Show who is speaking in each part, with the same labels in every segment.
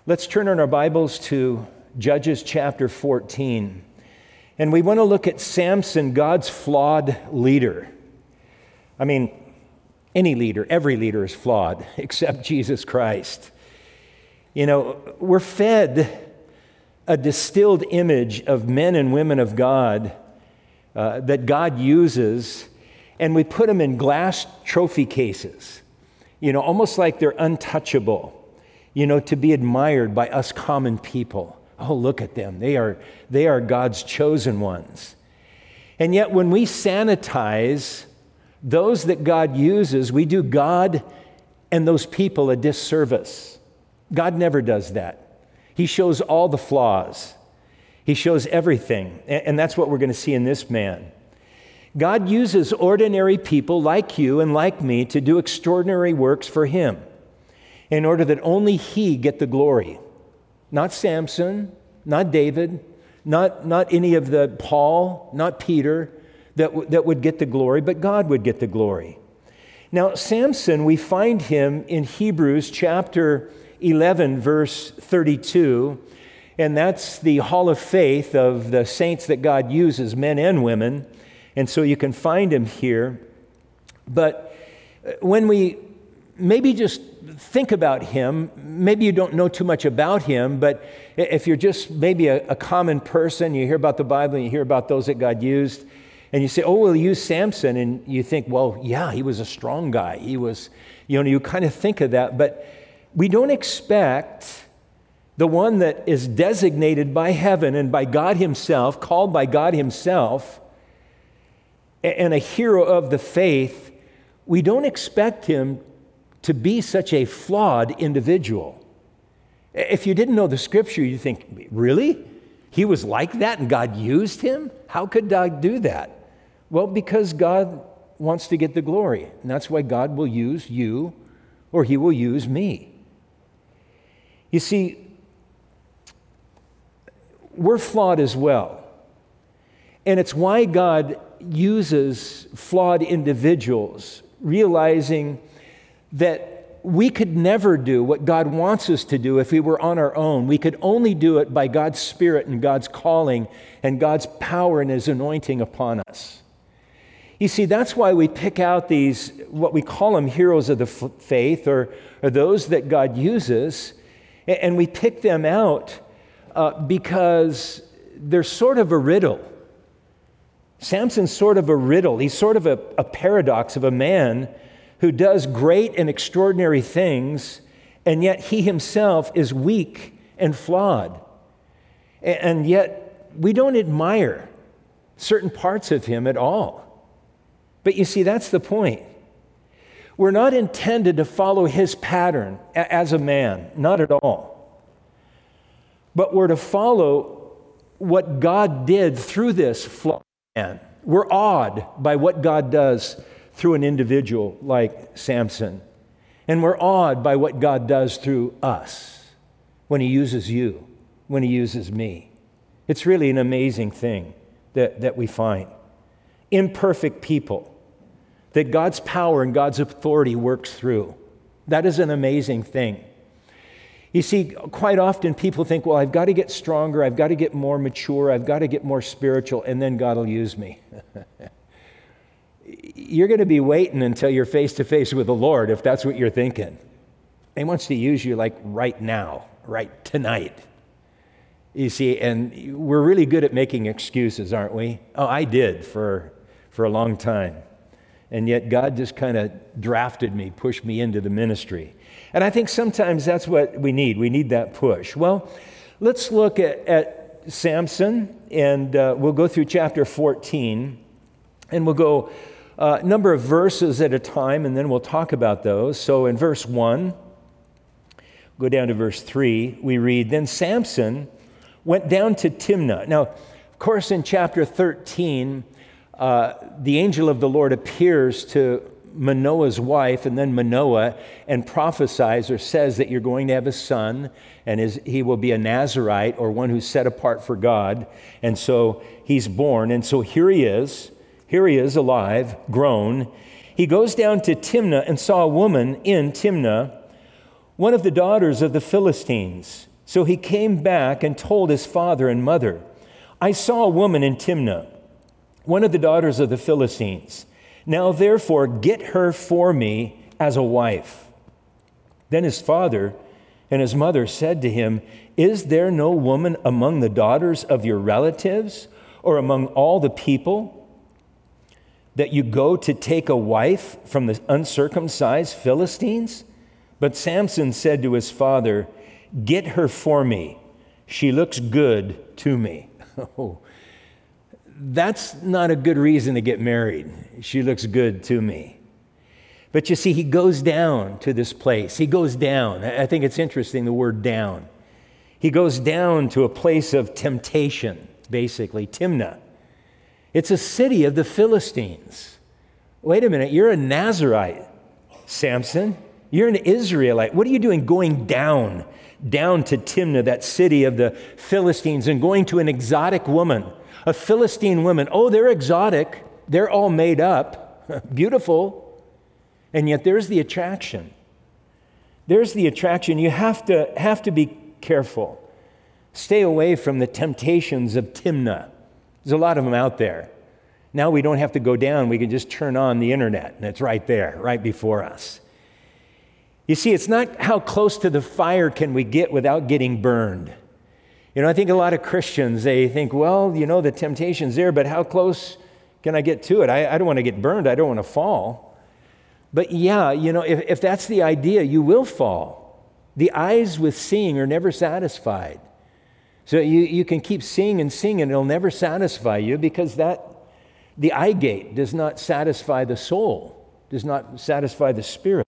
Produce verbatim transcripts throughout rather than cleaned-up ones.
Speaker 1: Let's turn on our Bibles to Judges chapter fourteen. And we want to look at Samson, God's flawed leader. I mean, any leader, every leader is flawed except Jesus Christ. You know, we're fed a distilled image of men and women of God uh, that God uses, and we put them in glass trophy cases, you know, almost like they're untouchable. You know, to be admired by us common people. Oh, look at them. They are, they are God's chosen ones. And yet when we sanitize those that God uses, we do God and those people a disservice. God never does that. He shows all the flaws. He shows everything. And that's what we're going to see in this man. God uses ordinary people like you and like me to do extraordinary works for Him, in order that only He get the glory. Not Samson, not David, not, not any of the Paul, not Peter, that, w- that would get the glory, but God would get the glory. Now, Samson, we find him in Hebrews chapter eleven, verse thirty-two, and that's the hall of faith of the saints that God uses, men and women, and so you can find him here. But when we maybe just think about him. Maybe you don't know too much about him, but if you're just maybe a, a common person, you hear about the Bible and you hear about those that God used, and you say, oh, well, use Samson, and you think, well, yeah, he was a strong guy. He was, you know, you kind of think of that, but we don't expect the one that is designated by heaven and by God Himself, called by God Himself, and a hero of the faith, we don't expect him to be such a flawed individual. If you didn't know the scripture, you think, really? He was like that and God used him? How could God do that? Well, because God wants to get the glory. And that's why God will use you, or He will use me. You see, we're flawed as well. And it's why God uses flawed individuals, realizing that we could never do what God wants us to do if we were on our own. We could only do it by God's Spirit and God's calling and God's power and His anointing upon us. You see, that's why we pick out these, what we call them heroes of the f- faith, or, or those that God uses, and, and we pick them out uh, because they're sort of a riddle. Samson's sort of a riddle. He's sort of a, a paradox of a man who does great and extraordinary things, and yet he himself is weak and flawed. And yet we don't admire certain parts of him at all. But you see, that's the point. We're not intended to follow his pattern as a man, not at all. But we're to follow what God did through this flawed man. We're awed by what God does through an individual like Samson. And we're awed by what God does through us when He uses you, when He uses me. It's really an amazing thing that, that we find. Imperfect people that God's power and God's authority works through. That is an amazing thing. You see, quite often people think, well, I've got to get stronger, I've got to get more mature, I've got to get more spiritual, and then God will use me. You're going to be waiting until you're face to face with the Lord if that's what you're thinking. He wants to use you like right now, right tonight. You see, and we're really good at making excuses, aren't we? Oh, I did for, for a long time. And yet God just kind of drafted me, pushed me into the ministry. And I think sometimes that's what we need. We need that push. Well, let's look at, at Samson, and uh, we'll go through chapter fourteen, and we'll go a uh, number of verses at a time, and then we'll talk about those. So in verse one, go down to verse three, we read, Then Samson went down to Timnah. Now, of course, in chapter thirteen, uh, the angel of the Lord appears to Manoah's wife, and then Manoah, and prophesies or says that you're going to have a son, and his, he will be a Nazirite, or one who's set apart for God. And so he's born, and so here he is. Here he is alive, grown. He goes down to Timnah and saw a woman in Timnah, one of the daughters of the Philistines. So he came back and told his father and mother, I saw a woman in Timnah, one of the daughters of the Philistines. Now therefore get her for me as a wife. Then his father and his mother said to him, Is there no woman among the daughters of your relatives or among all the people that you go to take a wife from the uncircumcised Philistines? But Samson said to his father, Get her for me. She looks good to me. Oh, that's not a good reason to get married. She looks good to me. But you see, he goes down to this place. He goes down. I think it's interesting, the word down. He goes down to a place of temptation, basically, Timnah. It's a city of the Philistines. Wait a minute, you're a Nazirite, Samson. You're an Israelite. What are you doing going down, down to Timnah, that city of the Philistines, and going to an exotic woman, a Philistine woman? Oh, they're exotic. They're all made up, beautiful. And yet there's the attraction. There's the attraction. You have to have to be careful. Stay away from the temptations of Timnah. There's a lot of them out there. Now we don't have to go down. We can just turn on the internet, and it's right there, right before us. You see, it's not how close to the fire can we get without getting burned. You know, I think a lot of Christians, they think, well, you know, the temptation's there, but how close can I get to it? I, I don't want to get burned. I don't want to fall. But yeah, you know, if, if that's the idea, you will fall. The eyes with seeing are never satisfied. So you, you can keep seeing and seeing, and it'll never satisfy you because that the eye gate does not satisfy the soul, does not satisfy the spirit.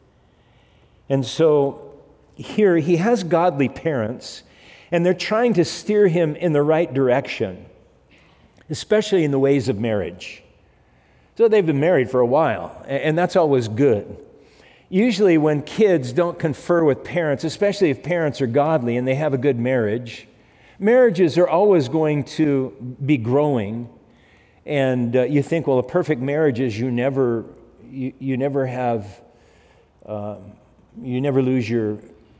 Speaker 1: And so here he has godly parents, and they're trying to steer him in the right direction, especially in the ways of marriage. So they've been married for a while, and that's always good. Usually when kids don't confer with parents, especially if parents are godly and they have a good marriage, marriages are always going to be growing. And uh, you think, well, a perfect marriage is you never, you, you never have, um, you never lose your,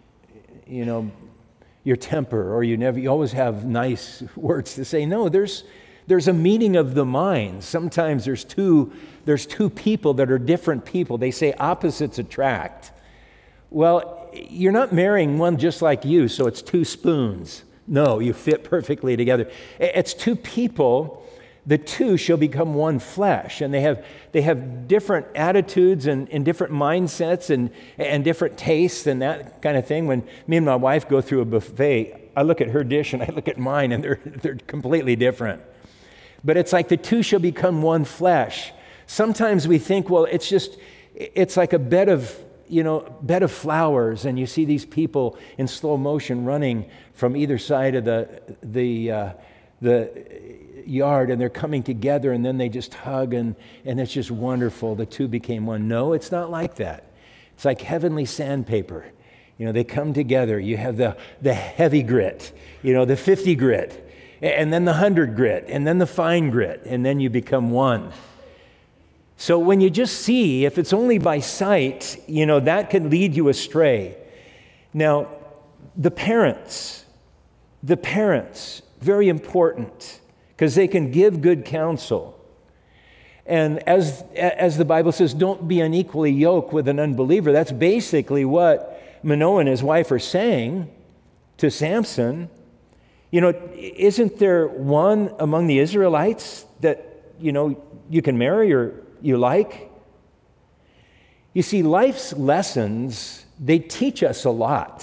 Speaker 1: you know, your temper, or you never, you always have nice words to say. No, there's, There's a meeting of the minds. Sometimes there's two, there's two people that are different people. They say opposites attract. Well, you're not marrying one just like you, so it's two spoons. No, you fit perfectly together. It's two people. The two shall become one flesh. And they have they have different attitudes and, and different mindsets and, and different tastes and that kind of thing. When me and my wife go through a buffet, I look at her dish and I look at mine, and they're they're completely different. But it's like the two shall become one flesh. Sometimes we think, well, it's just, it's like a bed of, you know, bed of flowers, and you see these people in slow motion running from either side of the the uh, the yard, and they're coming together, and then they just hug, and and it's just wonderful. The two became one. No, it's not like that. It's like heavenly sandpaper. You know, they come together. You have the the heavy grit, you know, the fifty grit. And then the hundred grit, and then the fine grit, and then you become one. So when you just see, if it's only by sight, you know, that can lead you astray. Now, the parents, the parents, very important, because they can give good counsel. And as, as the Bible says, don't be unequally yoked with an unbeliever. That's basically what Manoah and his wife are saying to Samson. You know, isn't there one among the Israelites that, you know, you can marry or you like? You see, life's lessons, they teach us a lot.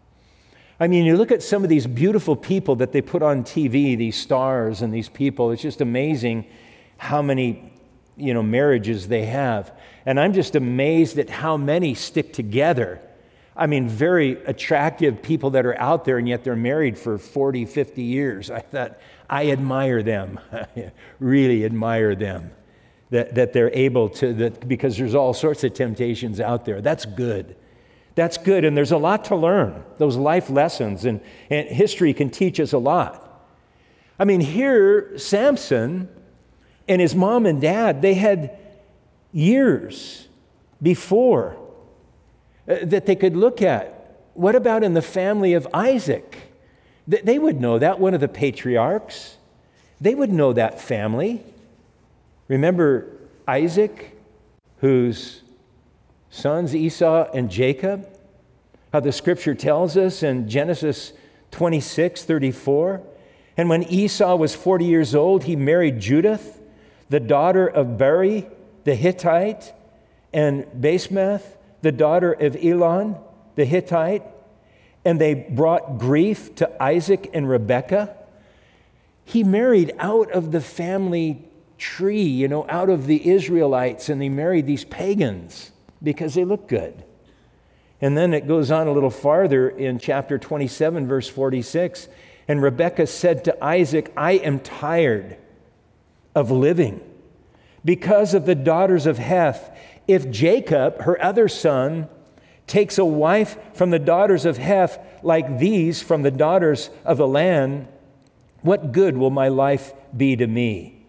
Speaker 1: I mean, you look at some of these beautiful people that they put on T V, these stars and these people, it's just amazing how many, you know, marriages they have. And I'm just amazed at how many stick together. I mean, very attractive people that are out there, and yet they're married for forty, fifty years. I thought, I admire them, really admire them, that, that they're able to, that, because there's all sorts of temptations out there. That's good. That's good, and there's a lot to learn, those life lessons, and, and history can teach us a lot. I mean, here, Samson and his mom and dad, they had years before that they could look at what about in the family of Isaac? They would know that, one of the patriarchs. They would know that family. Remember Isaac, whose sons Esau and Jacob? How the scripture tells us in Genesis twenty-six thirty-four, and when Esau was forty years old, he married Judith, the daughter of Beri the Hittite, and Basemath, the daughter of Elon the Hittite, and they brought grief to Isaac and Rebekah. He married out of the family tree, you know, out of the Israelites, and he married these pagans because they look good. And then it goes on a little farther in chapter twenty-seven, verse forty-six, and Rebekah said to Isaac, I am tired of living because of the daughters of Heth. If Jacob, her other son, takes a wife from the daughters of Heth like these from the daughters of the land, what good will my life be to me?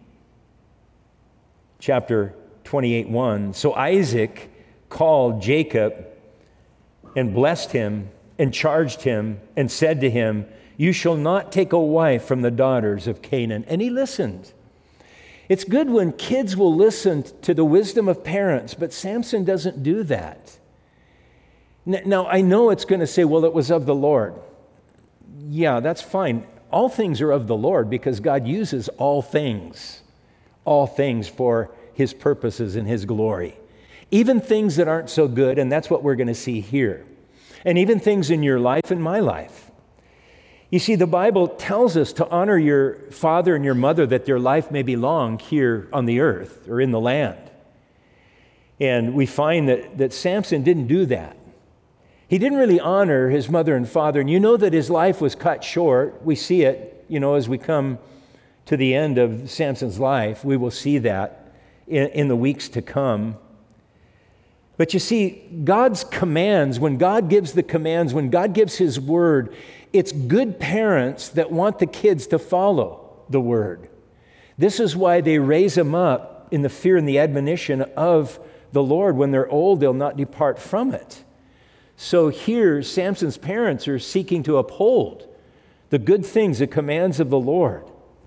Speaker 1: Chapter twenty-eight one, so Isaac called Jacob and blessed him and charged him and said to him, you shall not take a wife from the daughters of Canaan. And he listened. It's good when kids will listen to the wisdom of parents, but Samson doesn't do that. Now, I know it's going to say, well, it was of the Lord. Yeah, that's fine. All things are of the Lord because God uses all things, all things for his purposes and his glory. Even things that aren't so good, and that's what we're going to see here. And even things in your life and my life. You see, the Bible tells us to honor your father and your mother that their life may be long here on the earth or in the land. And we find that, that Samson didn't do that. He didn't really honor his mother and father. And you know that his life was cut short. We see it, you know, as we come to the end of Samson's life. We will see that in, in the weeks to come. But you see, God's commands, when God gives the commands, when God gives his word, it's good parents that want the kids to follow the word. This is why they raise them up in the fear and the admonition of the Lord. When they're old, they'll not depart from it. So here, Samson's parents are seeking to uphold the good things, the commands of the Lord.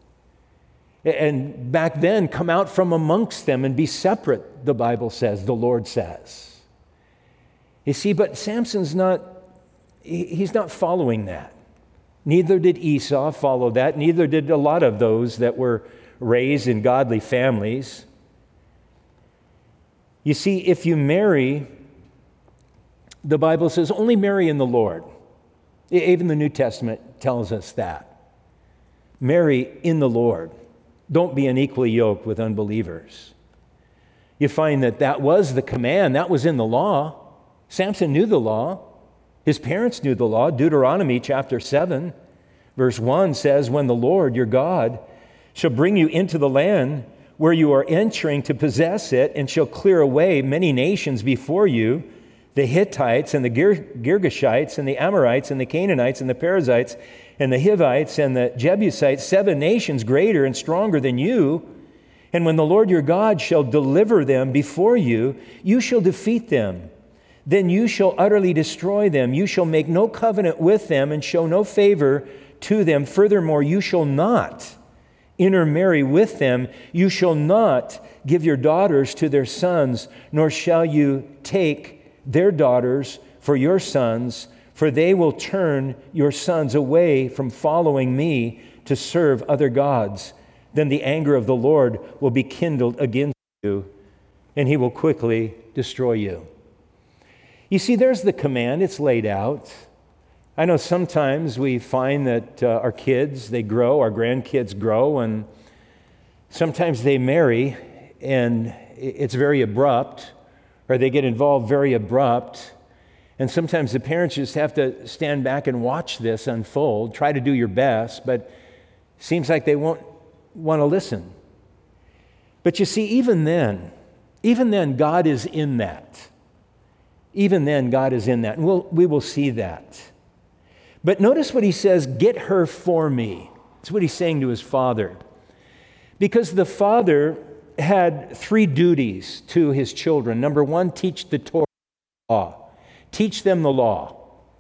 Speaker 1: And back then, come out from amongst them and be separate, the Bible says, the Lord says. You see, but Samson's not, he's not following that. Neither did Esau follow that. Neither did a lot of those that were raised in godly families. You see, if you marry, the Bible says, only marry in the Lord. Even the New Testament tells us that. Marry in the Lord. Don't be unequally yoked with unbelievers. You find that that was the command. That was in the law. Samson knew the law. His parents knew the law. Deuteronomy chapter seven, verse one says, when the Lord, your God, shall bring you into the land where you are entering to possess it, and shall clear away many nations before you, the Hittites and the Gir- Girgashites and the Amorites and the Canaanites and the Perizzites and the Hivites and the Jebusites, seven nations greater and stronger than you. And when the Lord your God shall deliver them before you, you shall defeat them. Then you shall utterly destroy them. You shall make no covenant with them and show no favor to them. Furthermore, you shall not intermarry with them. You shall not give your daughters to their sons, nor shall you take their daughters for your sons, for they will turn your sons away from following me to serve other gods. Then the anger of the Lord will be kindled against you, and he will quickly destroy you. You see, there's the command. It's laid out. I know sometimes we find that uh, our kids, they grow, our grandkids grow, and sometimes they marry, and it's very abrupt, or they get involved very abrupt. And sometimes the parents just have to stand back and watch this unfold, try to do your best, but it seems like they won't want to listen. But you see, even then, even then, God is in that. Even then, God is in that, and we'll, we will see that. But notice what he says, get her for me. That's what he's saying to his father. Because the father had three duties to his children. Number one, teach the Torah law. Teach them the law.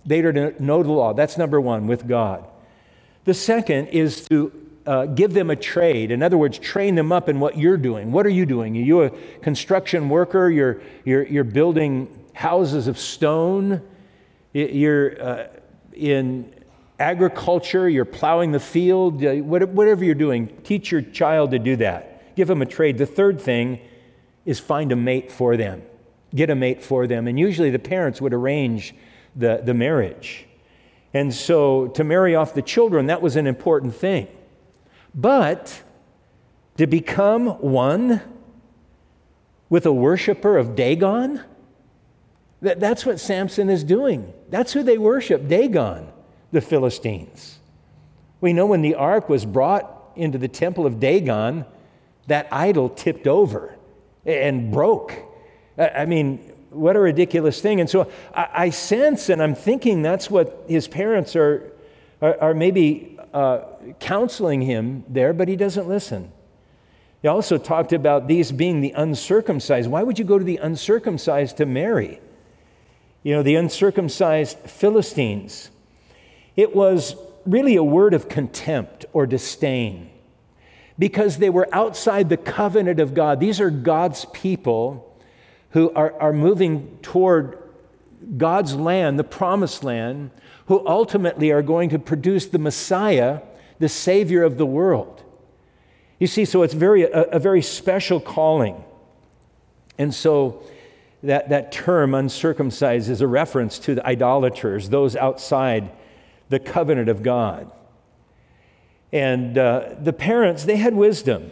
Speaker 1: They are to know the law. That's number one, with God. The second is to uh, give them a trade. In other words, train them up in what you're doing. What are you doing? Are you a construction worker? You're, you're, you're building houses of stone? You're uh, in agriculture? You're plowing the field? Uh, whatever you're doing, teach your child to do that. Give them a trade. The third thing is find a mate for them. Get a mate for them. And usually the parents would arrange the, the marriage. And so to marry off the children, that was an important thing. But to become one with a worshiper of Dagon, that, that's what Samson is doing. That's who they worship, Dagon, the Philistines. We know when the ark was brought into the temple of Dagon, that idol tipped over and broke. I mean, what a ridiculous thing. And so I, I sense, and I'm thinking that's what his parents are, are, are maybe uh, counseling him there, but he doesn't listen. He also talked about these being the uncircumcised. Why would you go to the uncircumcised to marry? You know, the uncircumcised Philistines. It was really a word of contempt or disdain because they were outside the covenant of God. These are God's people who are, are moving toward God's land, the promised land, who ultimately are going to produce the Messiah, the Savior of the world. You see, so it's very a, a very special calling. And so that, that term, uncircumcised, is a reference to the idolaters, those outside the covenant of God. And uh, the parents, they had wisdom.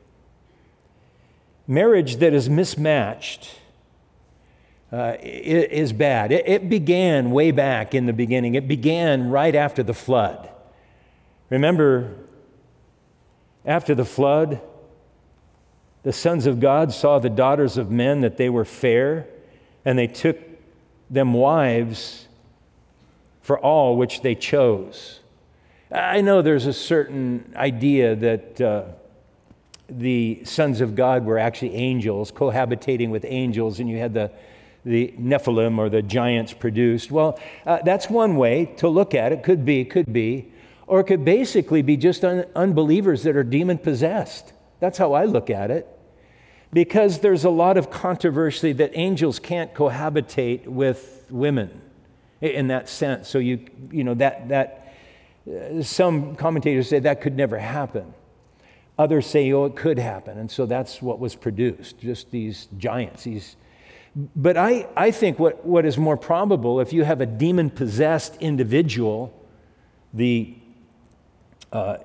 Speaker 1: Marriage that is mismatched Uh, is bad. It, it began way back in the beginning. It began right after the flood. Remember, after the flood, the sons of God saw the daughters of men that they were fair, and they took them wives for all which they chose. I know there's a certain idea that uh, the sons of God were actually angels, cohabitating with angels, and you had the the Nephilim or the giants produced. Well, uh, that's one way to look at it. Could be, could be. Or it could basically be just un- unbelievers that are demon-possessed. That's how I look at it. Because there's a lot of controversy that angels can't cohabitate with women in that sense. So you, you know, that, that uh, some commentators say that could never happen. Others say, oh, it could happen. And so that's what was produced, just these giants, these But I, I think what, what is more probable, if you have a demon-possessed individual, the uh,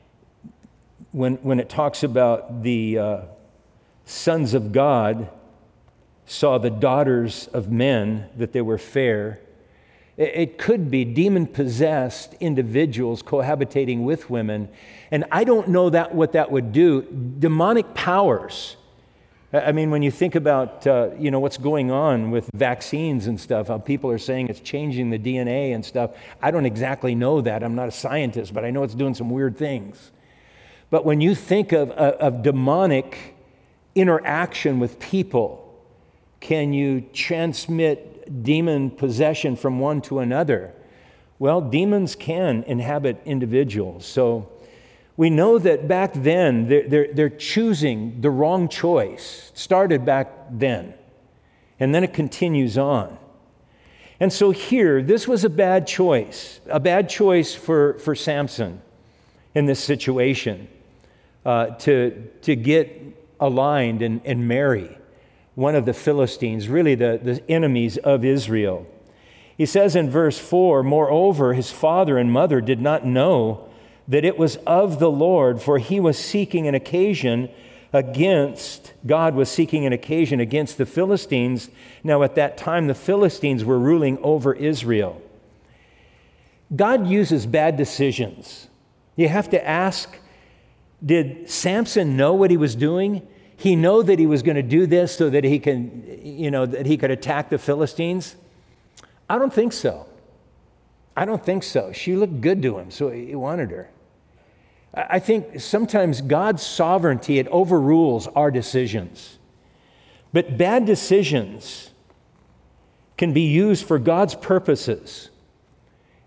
Speaker 1: when, when it talks about the uh, sons of God saw the daughters of men, that they were fair, it, it could be demon-possessed individuals cohabitating with women. And I don't know that what that would do. Demonic powers. I mean, when you think about, uh, you know, what's going on with vaccines and stuff, how people are saying it's changing the D N A and stuff. I don't exactly know that. I'm not a scientist, but I know it's doing some weird things. But when you think of, of, of demonic interaction with people, can you transmit demon possession from one to another? Well, demons can inhabit individuals. So we know that back then, they're, they're, they're choosing the wrong choice. It started back then, and then it continues on. And so here, this was a bad choice, a bad choice for, for Samson in this situation, uh, to, to get aligned and, and marry one of the Philistines, really the, the enemies of Israel. He says in verse four, moreover, his father and mother did not know that it was of the Lord, for he was seeking an occasion against, God was seeking an occasion against the Philistines. Now at that time, the Philistines were ruling over Israel. God uses bad decisions. You have to ask, did Samson know what he was doing? He know that he was going to do this so that he can, you know, that he could attack the Philistines? I don't think so. I don't think so. She looked good to him, so he wanted her. I think sometimes God's sovereignty, it overrules our decisions. But bad decisions can be used for God's purposes.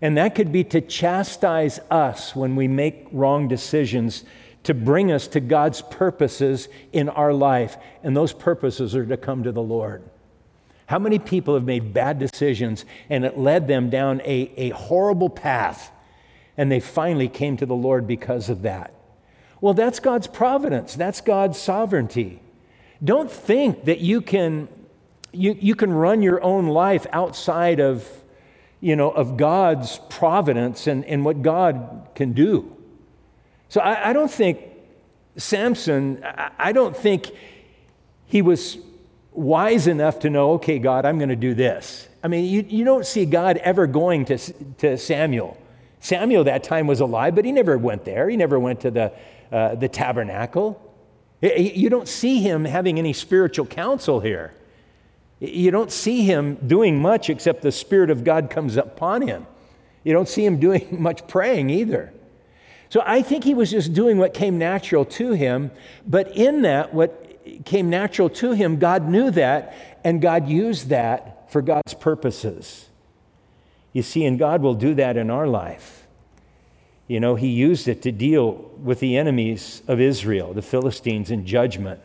Speaker 1: And that could be to chastise us when we make wrong decisions, to bring us to God's purposes in our life. And those purposes are to come to the Lord. How many people have made bad decisions and it led them down a, a horrible path, and they finally came to the Lord because of that? Well, that's God's providence. That's God's sovereignty. Don't think that you can you, you can run your own life outside of, you know, of God's providence and, and what God can do. So I, I don't think Samson, I, I don't think he was wise enough to know, okay, God, I'm going to do this. I mean, you, you don't see God ever going to, to Samuel. Samuel that time was alive, but he never went there. He never went to the, uh, the tabernacle. You don't see him having any spiritual counsel here. You don't see him doing much except the Spirit of God comes upon him. You don't see him doing much praying either. So I think he was just doing what came natural to him, but in that, what came natural to him, God knew that, and God used that for God's purposes. You see, and God will do that in our life. You know, he used it to deal with the enemies of Israel, the Philistines, in judgment.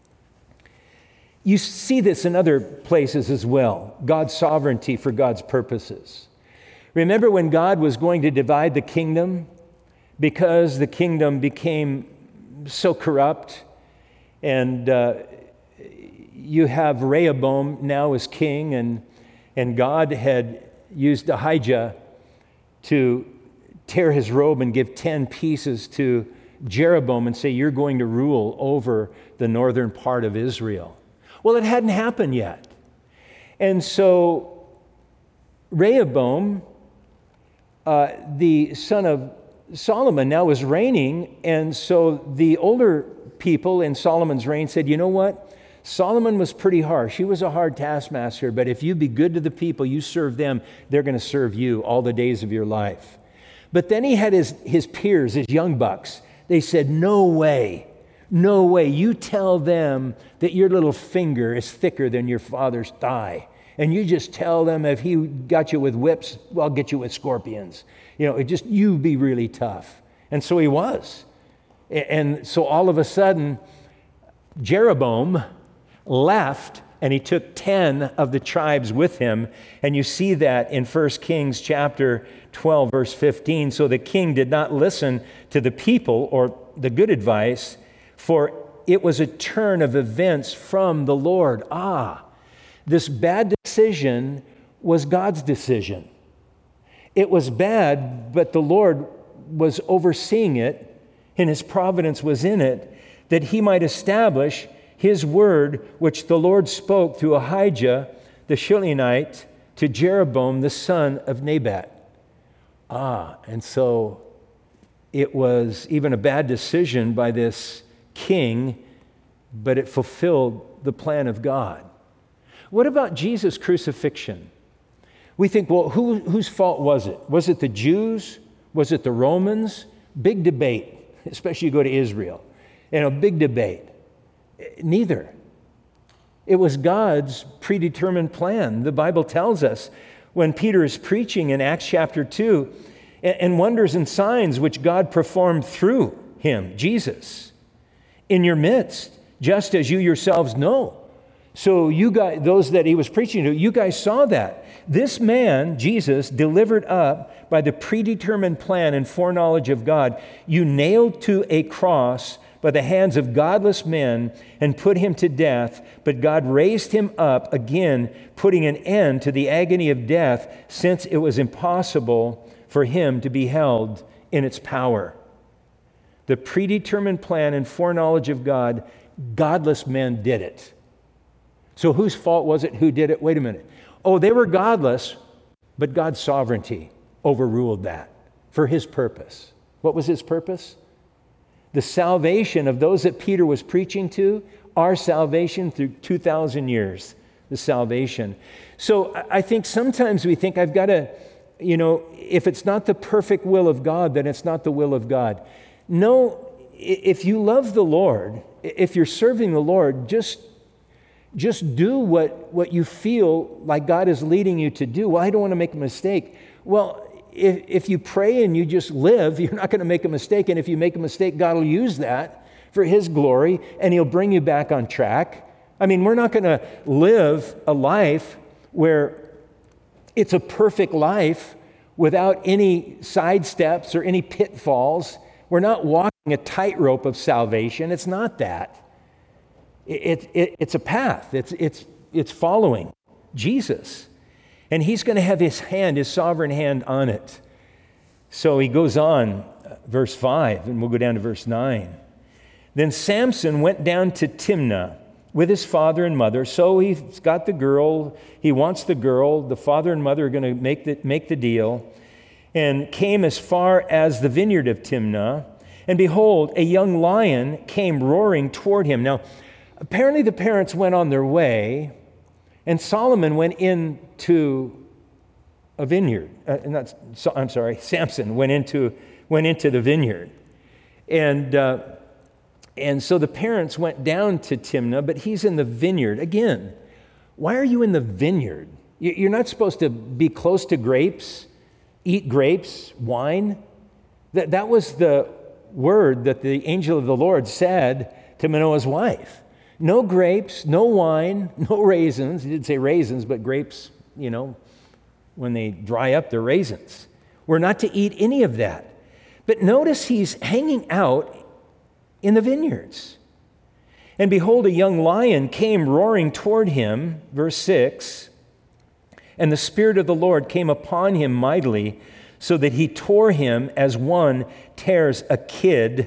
Speaker 1: You see this in other places as well, God's sovereignty for God's purposes. Remember when God was going to divide the kingdom because the kingdom became so corrupt, and uh, you have Rehoboam now as king, and, and God had used Ahijah to tear his robe and give ten pieces to Jeroboam and say, you're going to rule over the northern part of Israel. Well, it hadn't happened yet. And so Rehoboam, uh, the son of Solomon, now was reigning, and so the older people in Solomon's reign said, you know what? Solomon was pretty harsh. He was a hard taskmaster, but if you be good to the people, you serve them, they're going to serve you all the days of your life. But then he had his, his peers, his young bucks. They said, no way. No way. You tell them that your little finger is thicker than your father's thigh. And you just tell them if he got you with whips, well, I'll get you with scorpions. You know, it just, you be really tough. And so he was. And so all of a sudden, Jeroboam left, and he took ten of the tribes with him. And you see that in First Kings chapter twelve, verse fifteen. So the king did not listen to the people or the good advice, for it was a turn of events from the Lord. Ah, this bad decision was God's decision. It was bad, but the Lord was overseeing it, and his providence was in it, that he might establish his word, which the Lord spoke through Ahijah the Shilonite to Jeroboam the son of Nebat. Ah, and so it was even a bad decision by this king, but it fulfilled the plan of God. What about Jesus' crucifixion? We think, well, who, whose fault was it? Was it the Jews? Was it the Romans? Big debate, especially you go to Israel. And a big debate. Neither. It was God's predetermined plan. The Bible tells us when Peter is preaching in Acts chapter two, and wonders and signs which God performed through him, Jesus, in your midst, just as you yourselves know. So you guys, those that he was preaching to, you guys saw that. This man, Jesus, delivered up by the predetermined plan and foreknowledge of God, you nailed to a cross by the hands of godless men and put him to death, but God raised him up again, putting an end to the agony of death, since it was impossible for him to be held in its power. The predetermined plan and foreknowledge of God, godless men did it. So whose fault was it? Who did it? Wait a minute. Oh, they were godless, but God's sovereignty overruled that for his purpose. What was his purpose? The salvation of those that Peter was preaching to, our salvation through two thousand years, the salvation. So I think sometimes we think I've got to, you know, if it's not the perfect will of God, then it's not the will of God. No, if you love the Lord, if you're serving the Lord, just Just do what, what you feel like God is leading you to do. Well, I don't want to make a mistake. Well, if, if you pray and you just live, you're not going to make a mistake. And if you make a mistake, God will use that for his glory, and he'll bring you back on track. I mean, we're not going to live a life where it's a perfect life without any sidesteps or any pitfalls. We're not walking a tightrope of salvation. It's not that. It, it, it's a path. It's, it's, it's following Jesus. And he's going to have his hand, his sovereign hand on it. So he goes on, verse five, and we'll go down to verse nine. Then Samson went down to Timnah with his father and mother. So he's got the girl. He wants the girl. The father and mother are going to make the, make the deal. And came as far as the vineyard of Timnah. And behold, a young lion came roaring toward him. Now, apparently the parents went on their way, and Solomon went into a vineyard. Uh, not, so, I'm sorry, Samson went into, went into the vineyard. And... Uh, And so the parents went down to Timnah, but he's in the vineyard. Again, why are you in the vineyard? You're not supposed to be close to grapes, eat grapes, wine. That, that was the word that the angel of the Lord said to Manoah's wife. No grapes, no wine, no raisins. He didn't say raisins, but grapes, you know, when they dry up, they're raisins. We're not to eat any of that. But notice he's hanging out in the vineyards. And behold, a young lion came roaring toward him, verse six, and the Spirit of the Lord came upon him mightily, so that he tore him as one tears a kid.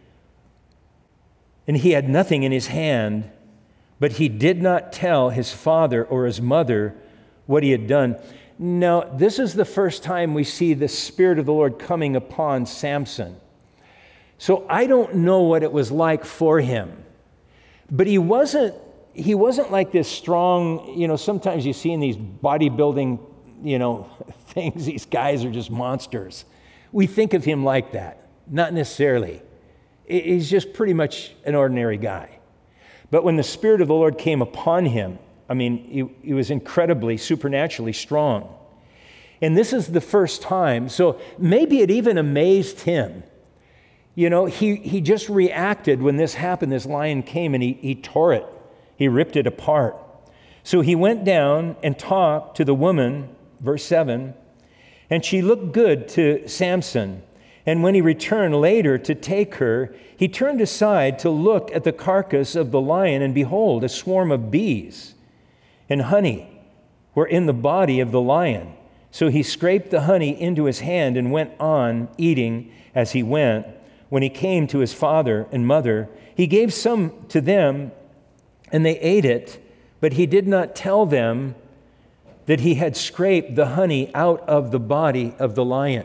Speaker 1: And he had nothing in his hand, but he did not tell his father or his mother what he had done. Now, this is the first time we see the Spirit of the Lord coming upon Samson. So I don't know what it was like for him, but he wasn't, he wasn't like this strong, you know, sometimes you see in these bodybuilding, you know, things, these guys are just monsters. We think of him like that. Not necessarily. He's just pretty much an ordinary guy. But when the Spirit of the Lord came upon him, I mean, he, he was incredibly, supernaturally strong. And this is the first time, so maybe it even amazed him. You know, he, he just reacted when this happened. This lion came and he, he tore it. He ripped it apart. So he went down and talked to the woman, verse seven, and she looked good to Samson. And when he returned later to take her, he turned aside to look at the carcass of the lion, and behold, a swarm of bees and honey were in the body of the lion. So he scraped the honey into his hand and went on eating as he went. When he came to his father and mother, he gave some to them, and they ate it, but he did not tell them that he had scraped the honey out of the body of the lion.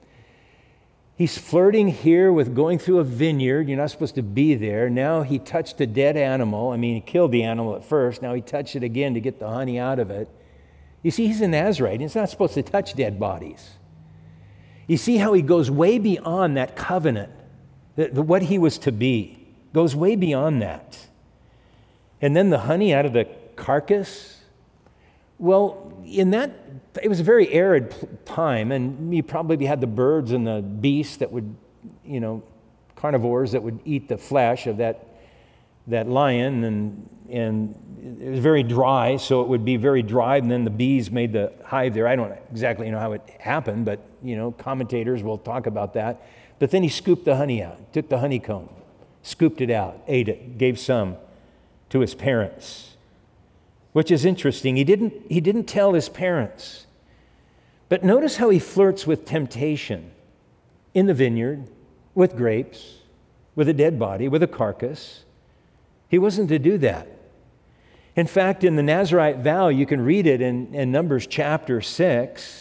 Speaker 1: He's flirting here with going through a vineyard. You're not supposed to be there. Now he touched a dead animal. I mean, he killed the animal at first. Now he touched it again to get the honey out of it. You see, he's a Nazirite. He's not supposed to touch dead bodies. You see how he goes way beyond that covenant. The, the, what he was to be goes way beyond that. And then the honey out of the carcass. Well, in that, it was a very arid time, and you probably had the birds and the beasts that would, you know, carnivores that would eat the flesh of that that lion, and and it was very dry, so it would be very dry, and then the bees made the hive there. I don't exactly know how it happened, but, you know, commentators will talk about that. But then he scooped the honey out, took the honeycomb, scooped it out, ate it, gave some to his parents, which is interesting. He didn't, he didn't tell his parents. But notice how he flirts with temptation in the vineyard, with grapes, with a dead body, with a carcass. He wasn't to do that. In fact, in the Nazirite vow, you can read it in, in Numbers chapter six.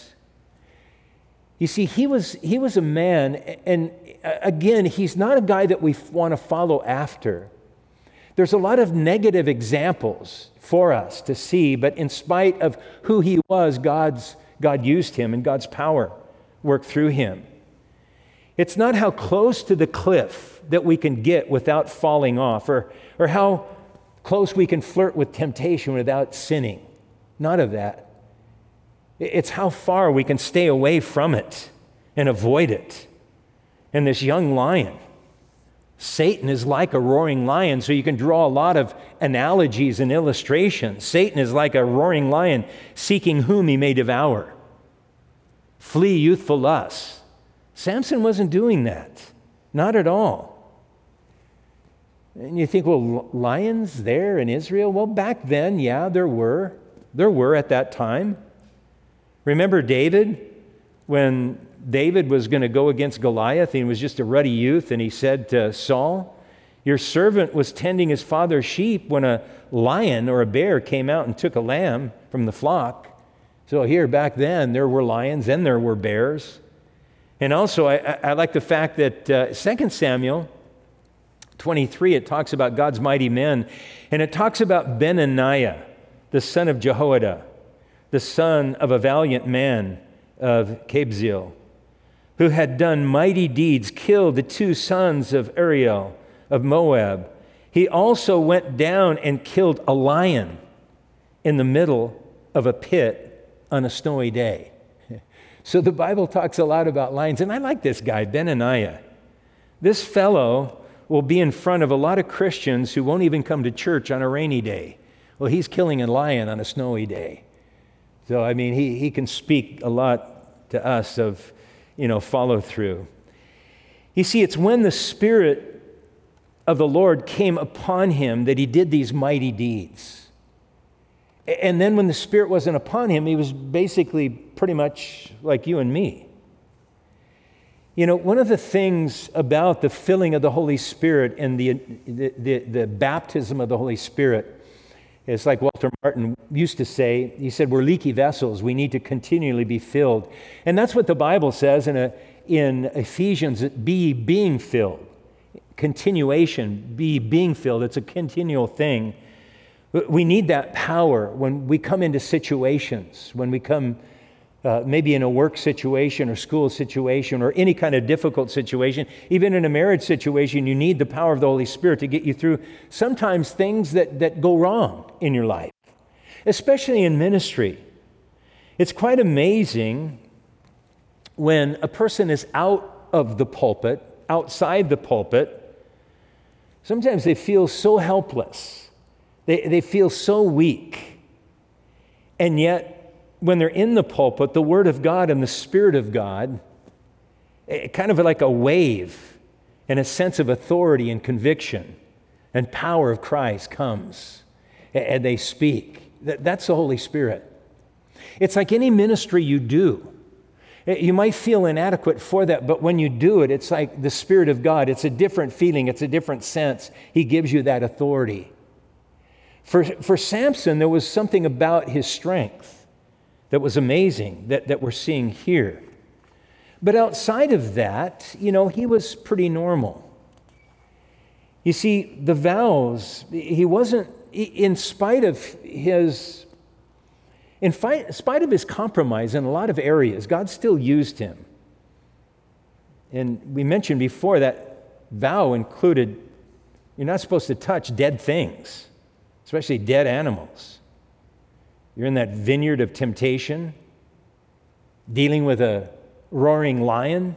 Speaker 1: You see, he was, he was a man, and again, he's not a guy that we want to follow after. There's a lot of negative examples for us to see, but in spite of who he was, God's, God used him, and God's power worked through him. It's not how close to the cliff that we can get without falling off, or, or how close we can flirt with temptation without sinning. Not of that. It's how far we can stay away from it and avoid it. And this young lion, Satan is like a roaring lion, so you can draw a lot of analogies and illustrations. Satan is like a roaring lion seeking whom he may devour. Flee youthful lusts. Samson wasn't doing that, not at all. And you think, well, lions there in Israel? Well, back then, yeah, there were. There were at that time. Remember David? When David was going to go against Goliath, he was just a ruddy youth, and he said to Saul, your servant was tending his father's sheep when a lion or a bear came out and took a lamb from the flock. So here, back then, there were lions and there were bears. And also, I, I like the fact that uh, Second Samuel twenty-three, it talks about God's mighty men, and it talks about Benaniah, the son of Jehoiada, the son of a valiant man of Kabzeel, who had done mighty deeds, killed the two sons of Uriel of Moab. He also went down and killed a lion in the middle of a pit on a snowy day. So the Bible talks a lot about lions, and I like this guy, Benaniah. This fellow will be in front of a lot of Christians who won't even come to church on a rainy day. Well, he's killing a lion on a snowy day. So, I mean, he, he can speak a lot to us of, you know, follow through. You see, it's when the Spirit of the Lord came upon him that he did these mighty deeds. And then when the Spirit wasn't upon him, he was basically pretty much like you and me. You know, one of the things about the filling of the Holy Spirit and the, the, the, the baptism of the Holy Spirit, it's like Walter Martin used to say. He said, we're leaky vessels. We need to continually be filled. And that's what the Bible says in, a, in Ephesians, be being filled. Continuation, be being filled. It's a continual thing. We need that power when we come into situations, when we come uh, maybe in a work situation or school situation or any kind of difficult situation. Even in a marriage situation, you need the power of the Holy Spirit to get you through sometimes things that, that go wrong in your life, especially in ministry. It's quite amazing when a person is out of the pulpit, outside the pulpit. Sometimes they feel so helpless. They, they feel so weak. And yet, when they're in the pulpit, the Word of God and the Spirit of God, it, kind of like a wave and a sense of authority and conviction and power of Christ comes, and they speak. That's the Holy Spirit. It's like any ministry you do. You might feel inadequate for that, but when you do it, it's like the Spirit of God. It's a different feeling. It's a different sense. He gives you that authority. For, for Samson, there was something about his strength that was amazing that, that we're seeing here. But outside of that, you know, he was pretty normal. You see, the vows, he wasn't, in spite of his, in spite of his compromise in a lot of areas, God still used him. And we mentioned before that vow included, you're not supposed to touch dead things, especially dead animals. You're in that vineyard of temptation, dealing with a roaring lion.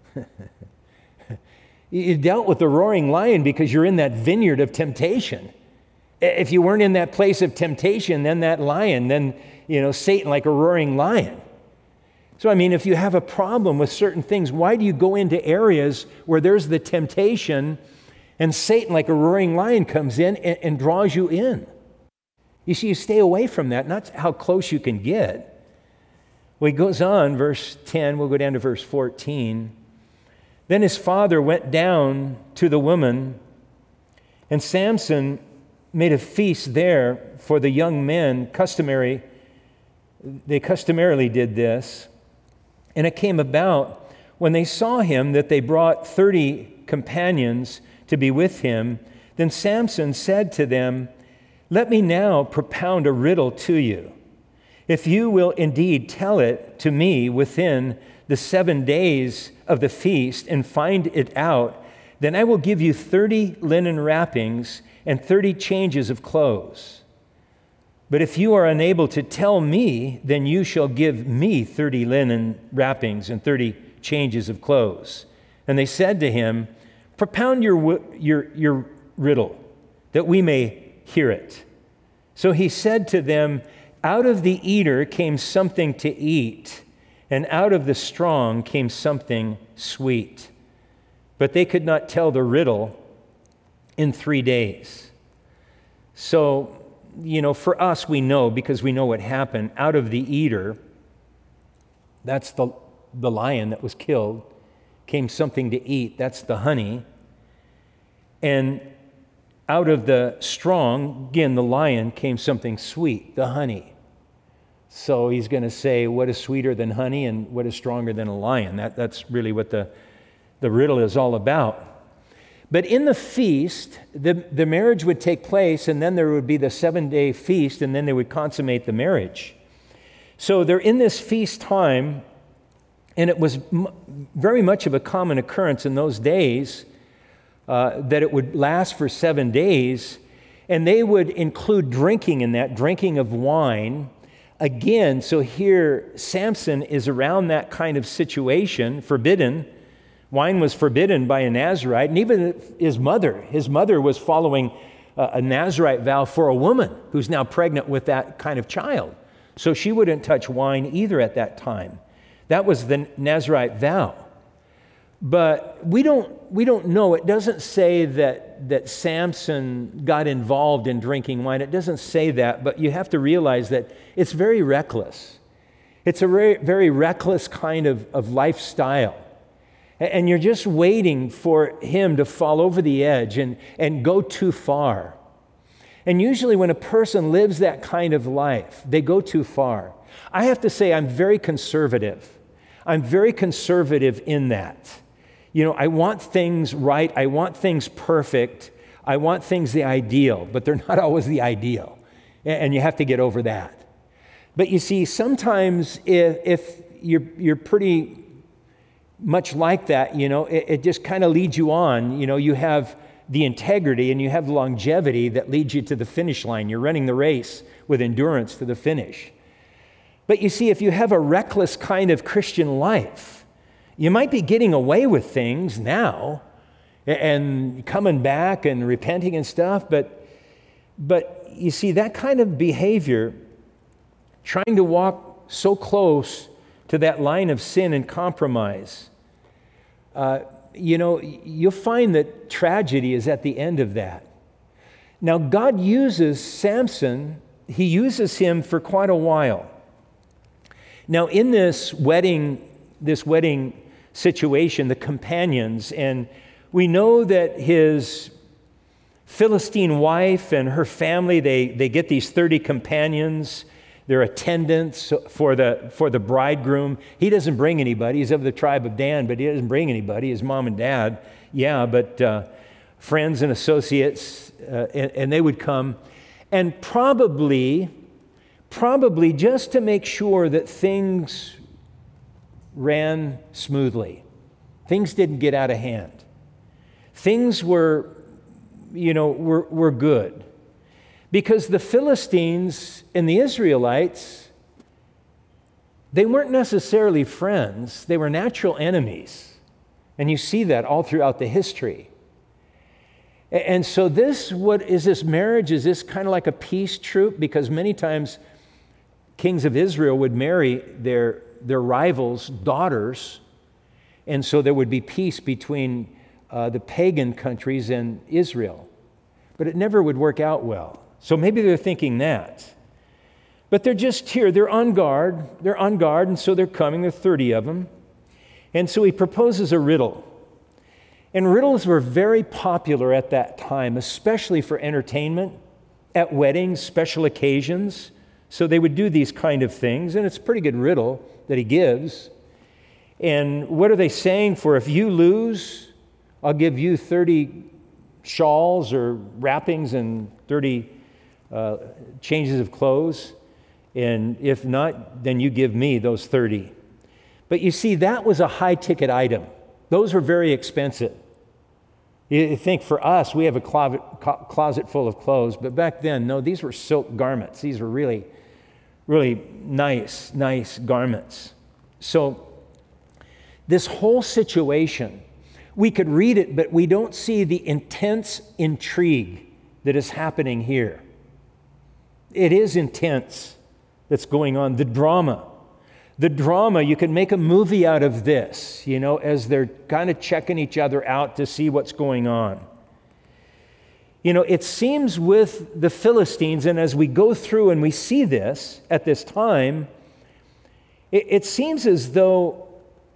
Speaker 1: You dealt with the roaring lion because you're in that vineyard of temptation. If you weren't in that place of temptation, then that lion, then, you know, Satan like a roaring lion. So, I mean, if you have a problem with certain things, why do you go into areas where there's the temptation and Satan like a roaring lion comes in and, and draws you in? You see, you stay away from that, not how close you can get. Well, he goes on, verse ten, we'll go down to verse fourteen. Then his father went down to the woman, and Samson made a feast there for the young men. Customary, they customarily did this. And it came about when they saw him that they brought thirty companions to be with him. Then Samson said to them, let me now propound a riddle to you. If you will indeed tell it to me within the seven days of the feast and find it out, then I will give you thirty linen wrappings and thirty changes of clothes. But if you are unable to tell me, then you shall give me thirty linen wrappings and thirty changes of clothes. And they said to him, propound your, your, your riddle, that we may hear it. So he said to them, out of the eater came something to eat, and out of the strong came something sweet. But they could not tell the riddle in three days. So, you know, for us, we know, because we know what happened. Out of the eater, that's the, the lion that was killed, came something to eat. That's the honey. And out of the strong, again, the lion, came something sweet, the honey. So he's going to say, what is sweeter than honey and what is stronger than a lion? That, that's really what the, the riddle is all about. But in the feast, the, the marriage would take place, and then there would be the seven-day feast, and then they would consummate the marriage. So they're in this feast time, and it was m- very much of a common occurrence in those days uh, that it would last for seven days, and they would include drinking in that, drinking of wine. Again, so here Samson is around that kind of situation, forbidden. Wine was forbidden by a Nazirite, and even his mother, his mother was following a Nazirite vow for a woman who's now pregnant with that kind of child. So she wouldn't touch wine either at that time. That was the Nazirite vow. But we don't we don't know. It doesn't say that, that Samson got involved in drinking wine. It doesn't say that, but you have to realize that it's very reckless. It's a very, very reckless kind of, of lifestyle. And you're just waiting for him to fall over the edge and, and go too far. And usually when a person lives that kind of life, they go too far. I have to say I'm very conservative. I'm very conservative in that. You know, I want things right. I want things perfect. I want things the ideal, but they're not always the ideal. And you have to get over that. But you see, sometimes if, if you're, you're pretty much like that, you know, it, it just kind of leads you on. You know, you have the integrity and you have the longevity that leads you to the finish line. You're running the race with endurance to the finish. But you see, if you have a reckless kind of Christian life, you might be getting away with things now and coming back and repenting and stuff, but but you see, that kind of behavior, trying to walk so close to that line of sin and compromise, uh, you know, you'll find that tragedy is at the end of that. Now, God uses Samson, he uses him for quite a while. Now, in this wedding, this wedding situation, the companions, and we know that his Philistine wife and her family, they, they get these thirty companions. They're attendants for the for the bridegroom. He doesn't bring anybody. He's of the tribe of Dan, but he doesn't bring anybody. His mom and dad, yeah, but uh, friends and associates, uh, and, and they would come. And probably, probably just to make sure that things ran smoothly. Things didn't get out of hand. Things were, you know, were, were good. Because the Philistines and the Israelites, they weren't necessarily friends. They were natural enemies. And you see that all throughout the history. And so this, what is this marriage? Is this kind of like a peace troop? Because many times kings of Israel would marry their, their rivals' daughters. And so there would be peace between uh, the pagan countries and Israel. But it never would work out well. So maybe they're thinking that. But they're just here. They're on guard. They're on guard, and so they're coming. There are thirty of them. And so he proposes a riddle. And riddles were very popular at that time, especially for entertainment, at weddings, special occasions. So they would do these kind of things, and it's a pretty good riddle that he gives. And what are they saying? For if you lose, I'll give you thirty shawls or wrappings and thirty uh, changes of clothes. And if not, then you give me those thirty. But you see, that was a high-ticket item. Those were very expensive. You think for us, we have a closet, closet full of clothes, but back then, no, these were silk garments. These were really, really nice, nice garments. So this whole situation, we could read it, but we don't see the intense intrigue that is happening here. It is intense that's going on. The drama. The drama, you can make a movie out of this, you know, as they're kind of checking each other out to see what's going on. You know, it seems with the Philistines, and as we go through and we see this at this time, it, it seems as though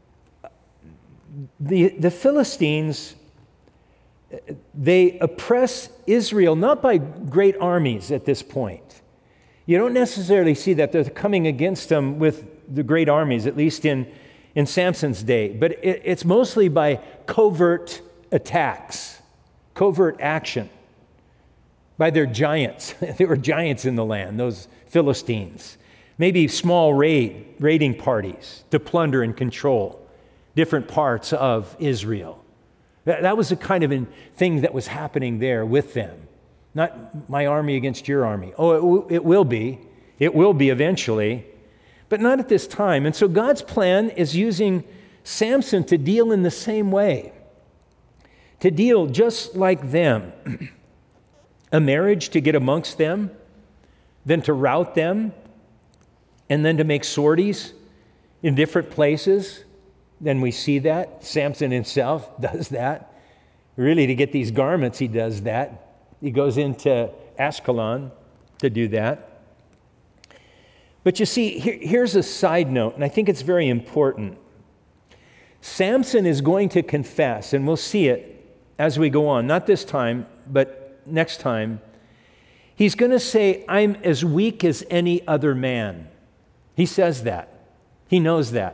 Speaker 1: the, the Philistines, they oppress Israel not by great armies at this point. You don't necessarily see that they're coming against them with the great armies, at least in, in Samson's day. But it, it's mostly by covert attacks, covert action, by their giants. There were giants in the land, those Philistines. Maybe small raid, raiding parties to plunder and control different parts of Israel. That, that was the kind of thing that was happening there with them. Not my army against your army. Oh, it, w- it will be. It will be eventually, but not at this time. And so God's plan is using Samson to deal in the same way, to deal just like them. A marriage to get amongst them, then to rout them, and then to make sorties in different places. Then we see that. Samson himself does that. Really, to get these garments, he does that. He goes into Ashkelon to do that. But you see, here, here's a side note, and I think it's very important. Samson is going to confess, and we'll see it as we go on, not this time, but next time. He's going to say, I'm as weak as any other man. He says that. He knows that.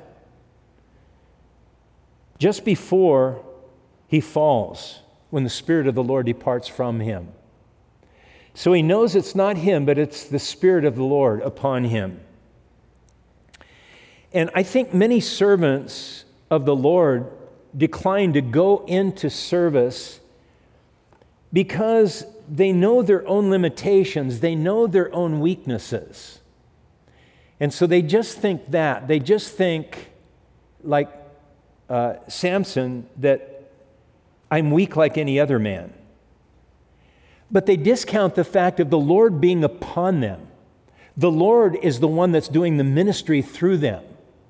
Speaker 1: Just before he falls, when the Spirit of the Lord departs from him. So he knows it's not him, but it's the Spirit of the Lord upon him. And I think many servants of the Lord decline to go into service because they know their own limitations, they know their own weaknesses. And so they just think that. They just think, like uh, Samson, that I'm weak like any other man. But they discount the fact of the Lord being upon them. The Lord is the one that's doing the ministry through them.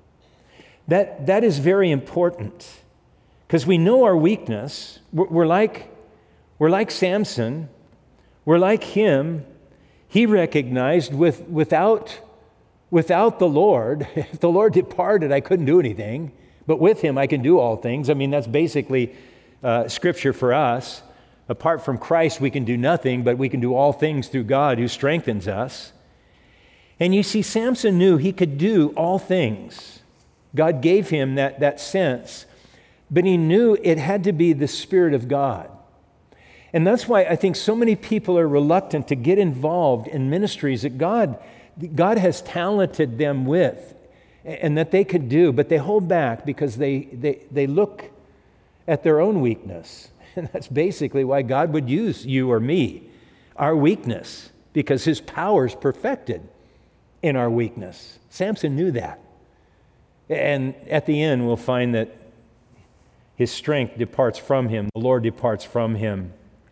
Speaker 1: That, that is very important because we know our weakness. We're, we're, like, we're like Samson. We're like him. He recognized with, without, without the Lord, if the Lord departed, I couldn't do anything. But with him, I can do all things. I mean, that's basically Uh, scripture for us. Apart from Christ, we can do nothing, but we can do all things through God who strengthens us. And you see, Samson knew he could do all things. God gave him that, that sense, but he knew it had to be the Spirit of God. And that's why I think so many people are reluctant to get involved in ministries that God, God has talented them with and that they could do, but they hold back because they, they, they look at their own weakness. And that's basically why God would use you or me, our weakness, because his power is perfected in our weakness. Samson knew that. And at the end, we'll find that his strength departs from him. The Lord departs from him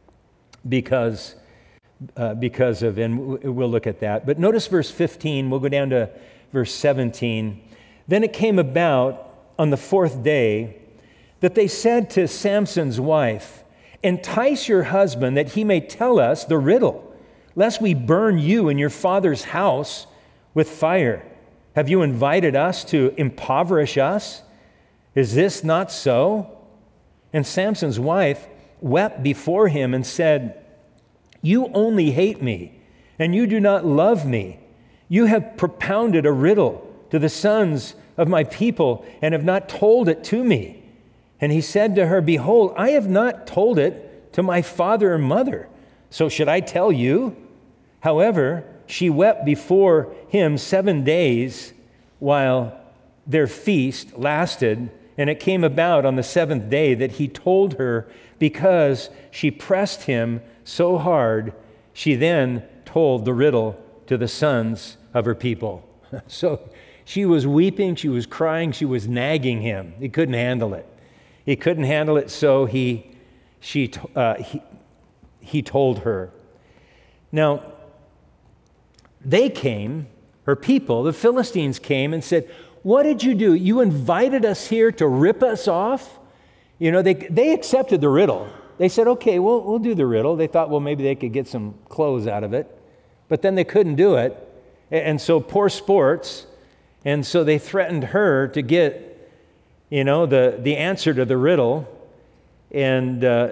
Speaker 1: because, uh, because of, and we'll look at that. But notice verse fifteen, we'll go down to verse seventeen. Then it came about on the fourth day that they said to Samson's wife, entice your husband that he may tell us the riddle, lest we burn you and your father's house with fire. Have you invited us to impoverish us? Is this not so? And Samson's wife wept before him and said, you only hate me, and you do not love me. You have propounded a riddle to the sons of my people and have not told it to me. And he said to her, behold, I have not told it to my father or mother, so should I tell you? However, she wept before him seven days while their feast lasted, And it came about on the seventh day that he told her because she pressed him so hard, she then told the riddle to the sons of her people. So she was weeping, she was crying, she was nagging him. He couldn't handle it. He couldn't handle it, so he, she, uh, he, he told her. Now, they came, her people, the Philistines came and said, "What did you do? You invited us here to rip us off?" You know, they they accepted the riddle. They said, "Okay, we'll, we'll do the riddle." They thought, well, maybe they could get some clothes out of it. But then they couldn't do it. And so poor sports. And so they threatened her to get, you know, the, the answer to the riddle and uh,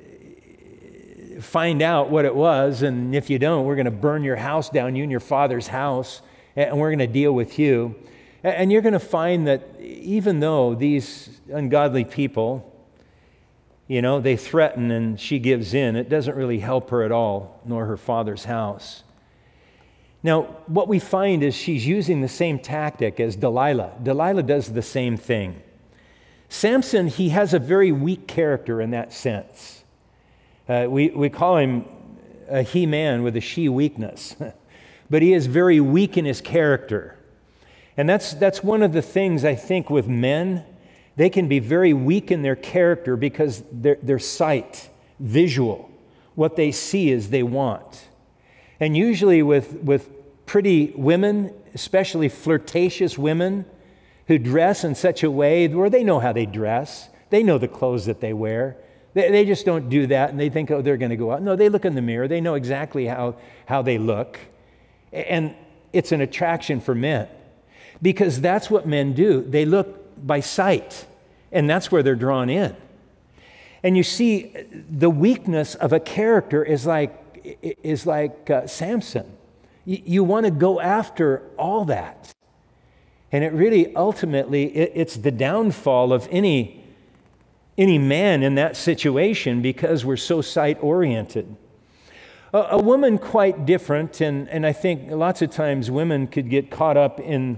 Speaker 1: find out what it was. And if you don't, we're going to burn your house down, you and your father's house, and we're going to deal with you. And you're going to find that even though these ungodly people, you know, they threaten and she gives in, it doesn't really help her at all, nor her father's house. Now, what we find is she's using the same tactic as Delilah. Delilah does the same thing. Samson, he has a very weak character in that sense. Uh, we, we call him a he-man with a she weakness. But he is very weak in his character. And that's that's one of the things I think with men. They can be very weak in their character because their, their sight, visual, what they see is they want. And usually with, with pretty women, especially flirtatious women who dress in such a way where they know how they dress, they know the clothes that they wear. They, they just don't do that and they think, oh, they're going to go out. No, they look in the mirror. They know exactly how, how they look. And it's an attraction for men because that's what men do. They look by sight, and that's where they're drawn in. And you see, the weakness of a character is like is like uh, Samson. You, you want to go after all that. And it really, ultimately, it, it's the downfall of any, any man in that situation because we're so sight-oriented. A, a woman quite different, and, and I think lots of times women could get caught up in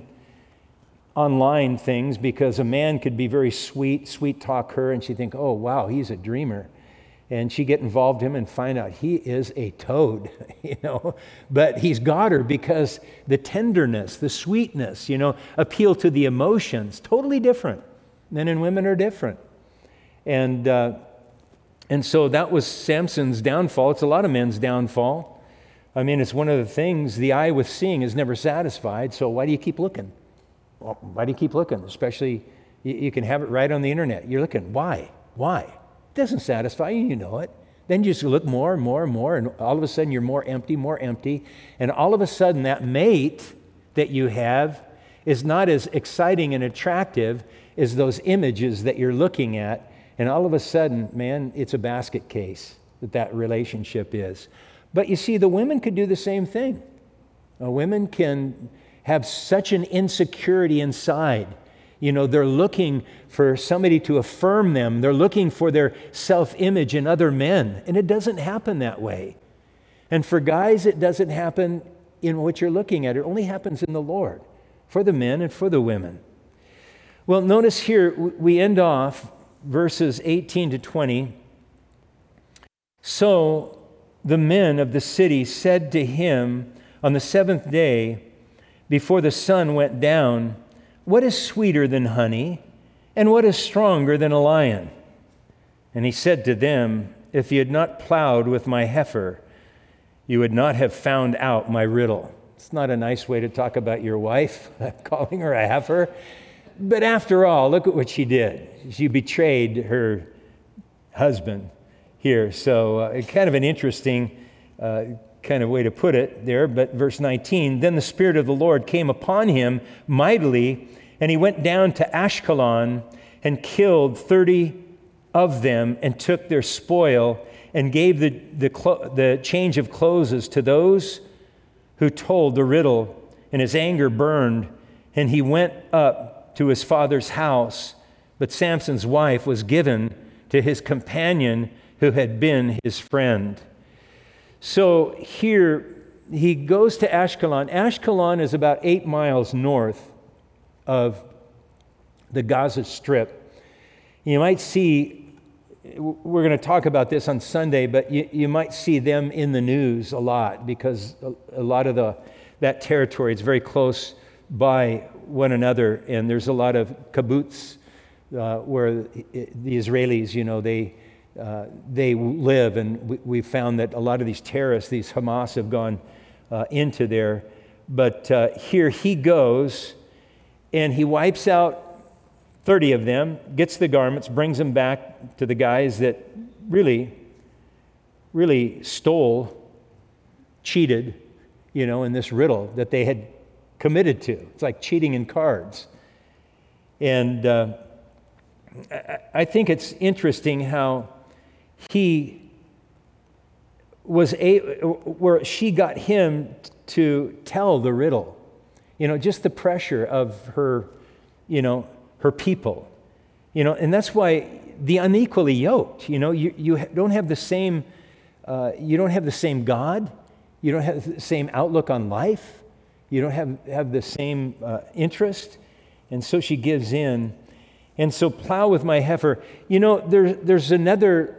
Speaker 1: online things because a man could be very sweet, sweet talk her, and she'd think, oh, wow, he's a dreamer. And she'd get involved in him and find out he is a toad, you know. But he's got her because the tenderness, the sweetness, you know, appeal to the emotions, totally different. Men and women are different. And uh, and so that was Samson's downfall. It's a lot of men's downfall. I mean, it's one of the things, the eye with seeing is never satisfied, so why do you keep looking? Well, why do you keep looking? Especially, you, you can have it right on the internet. You're looking, why? Why? It doesn't satisfy you, you know it. Then you just look more and more and more, and all of a sudden you're more empty, more empty. And all of a sudden that mate that you have is not as exciting and attractive as those images that you're looking at. And all of a sudden, man, it's a basket case that that relationship is. But you see, the women could do the same thing. Uh, women can have such an insecurity inside. You know, they're looking for somebody to affirm them. They're looking for their self-image in other men. And it doesn't happen that way. And for guys, it doesn't happen in what you're looking at. It only happens in the Lord, for the men and for the women. Well, notice here, we end off verses eighteen to twenty. So the men of the city said to him on the seventh day, before the sun went down, what is sweeter than honey, and what is stronger than a lion? And he said to them, if you had not plowed with my heifer, you would not have found out my riddle. It's not a nice way to talk about your wife, calling her a heifer. But after all, look at what she did. She betrayed her husband here. So uh, kind of an interesting uh, kind of way to put it there. But verse nineteen, then the Spirit of the Lord came upon him mightily, and he went down to Ashkelon and killed thirty of them and took their spoil and gave the, the, clo- the change of clothes to those who told the riddle. And his anger burned, and he went up to his father's house. But Samson's wife was given to his companion who had been his friend. So here he goes to Ashkelon. Ashkelon is about eight miles north of the Gaza Strip. You might see, we're going to talk about this on Sunday, but you, you might see them in the news a lot because a, a lot of the that territory is very close by one another, and there's a lot of kibbutz uh, where the Israelis, you know, they uh, they live, and we, we found that a lot of these terrorists, these Hamas, have gone uh, into there. But uh, here he goes, and he wipes out thirty of them, gets the garments, brings them back to the guys that really, really stole, cheated, you know, in this riddle that they had committed to. It's like cheating in cards. And uh, I think it's interesting how he was a where she got him to tell the riddle. You know, just the pressure of her, you know, her people. You know, and that's why the unequally yoked, you know, you, you don't have the same, uh, you don't have the same God. You don't have the same outlook on life. You don't have, have the same uh, interest. And so she gives in. And so plow with my heifer. You know, there, there's another,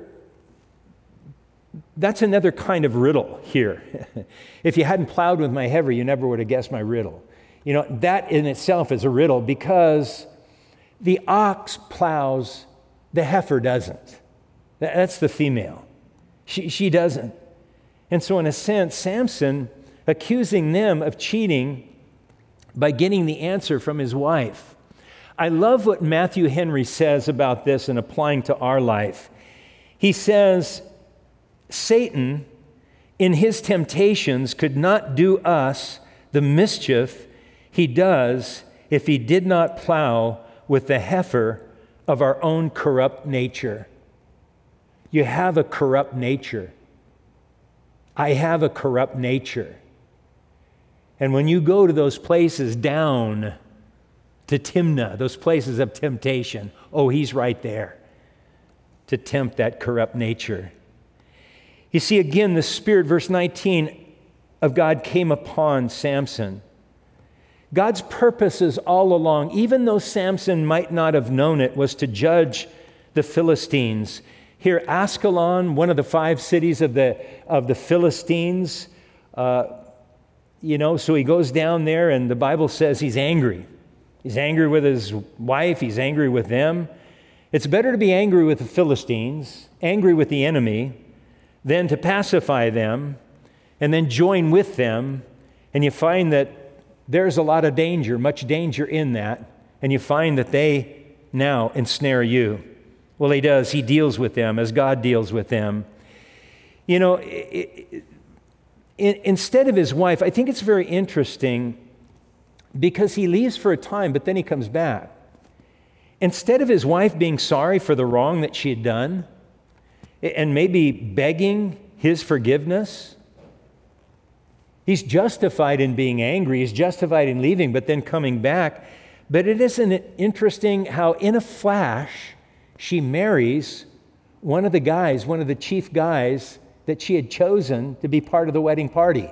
Speaker 1: that's another kind of riddle here. If you hadn't plowed with my heifer, you never would have guessed my riddle. You know, that in itself is a riddle because the ox plows, the heifer doesn't. That's the female. She, she doesn't. And so in a sense, Samson accusing them of cheating by getting the answer from his wife. I love what Matthew Henry says about this and applying to our life. He says, Satan, in his temptations, could not do us the mischief he does if he did not plow with the heifer of our own corrupt nature. You have a corrupt nature. I have a corrupt nature. And when you go to those places down to Timnah, those places of temptation, oh, he's right there to tempt that corrupt nature. You see, again, the Spirit, verse nineteen, of God came upon Samson. God's purposes all along, even though Samson might not have known it, was to judge the Philistines. Here, Ascalon, one of the five cities of the, of the Philistines, uh, you know, so he goes down there and the Bible says he's angry. He's angry with his wife. He's angry with them. It's better to be angry with the Philistines, angry with the enemy, than to pacify them and then join with them. And you find that there's a lot of danger, much danger in that. And you find that they now ensnare you. Well, he does. He deals with them as God deals with them. You know, it, it, instead of his wife, I think it's very interesting because he leaves for a time, but then he comes back. Instead of his wife being sorry for the wrong that she had done and maybe begging his forgiveness, he's justified in being angry. He's justified in leaving, but then coming back. But it isn't it interesting how in a flash, she marries one of the guys, one of the chief guys that she had chosen to be part of the wedding party.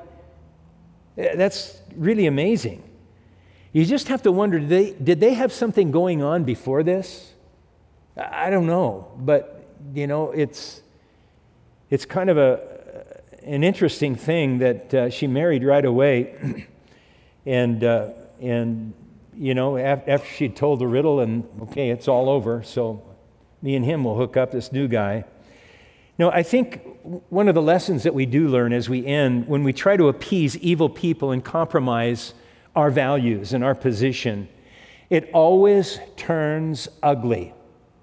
Speaker 1: That's really amazing. You just have to wonder, did they, did they have something going on before this? I don't know, but you know, it's it's kind of a an interesting thing that uh, she married right away, and uh, and you know, after she told the riddle, and okay, it's all over, so me and him will hook up, this new guy. Now, I think one of the lessons that we do learn as we end, when we try to appease evil people and compromise our values and our position, it always turns ugly.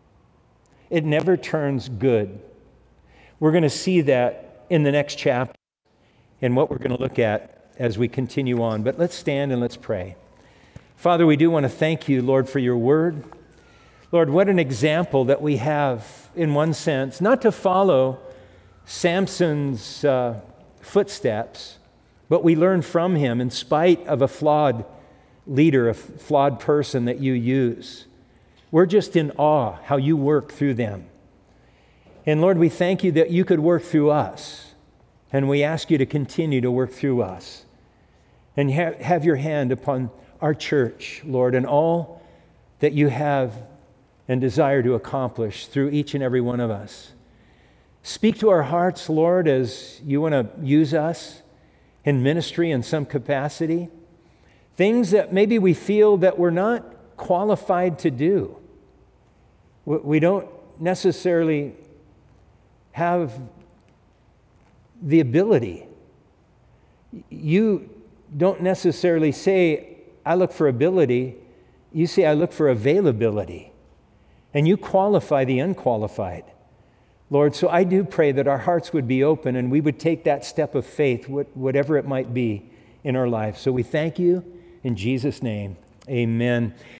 Speaker 1: It never turns good. We're going to see that in the next chapter and what we're going to look at as we continue on. But let's stand and let's pray. Father, we do want to thank you, Lord, for your word. Lord, what an example that we have, in one sense, not to follow Samson's uh, footsteps, but we learn from him in spite of a flawed leader, a flawed person that you use. We're just in awe how you work through them. And Lord, we thank you that you could work through us. And we ask you to continue to work through us. And ha- have your hand upon our church, Lord, and all that you have and desire to accomplish through each and every one of us. Speak to our hearts, Lord, as you want to use us in ministry in some capacity. Things that maybe we feel that we're not qualified to do. We don't necessarily have the ability. You don't necessarily say, I look for ability. You say, I look for availability. And you qualify the unqualified. Lord, so I do pray that our hearts would be open and we would take that step of faith, whatever it might be in our life. So we thank you in Jesus' name. Amen.